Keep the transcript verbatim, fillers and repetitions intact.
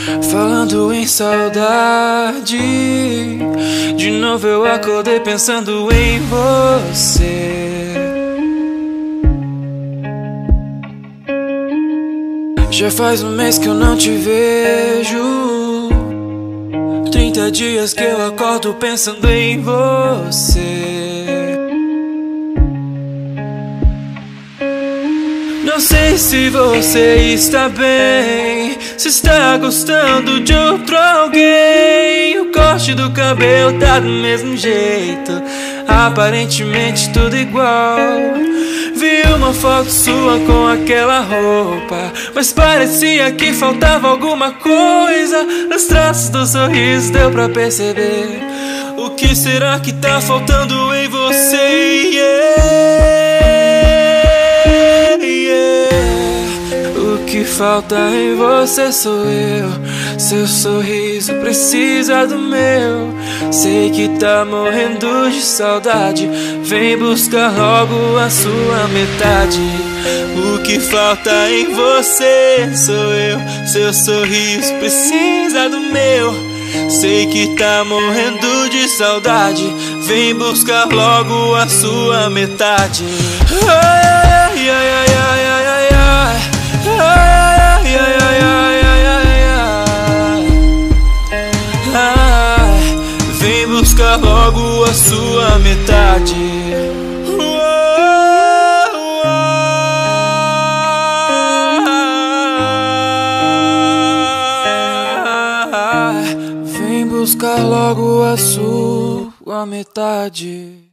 Falando em saudade, de novo eu acordei pensando em você. Já faz um mês que eu não te vejo, trinta dias que eu acordo pensando em você. Não sei se você está bem, se está gostando de outro alguém. O corte do cabelo tá do mesmo jeito, aparentemente tudo igual. Vi uma foto sua com aquela roupa, mas parecia que faltava alguma coisa. Nos traços do sorriso deu pra perceber. O que será que tá faltando em você? Yeah, yeah. O que falta em você sou eu. Seu sorriso precisa do meu. Sei que tá morrendo de saudade, vem buscar logo a sua metade. O que falta em você sou eu. Seu sorriso precisa do meu. Sei que tá morrendo de saudade, vem buscar logo a sua metade. Ai, ai, ai, ai, ai, ai, ai. Ai, ai, ai, ai, ai, ai. Ai, vem buscar logo a sua metade. Vem buscar logo a sua metade.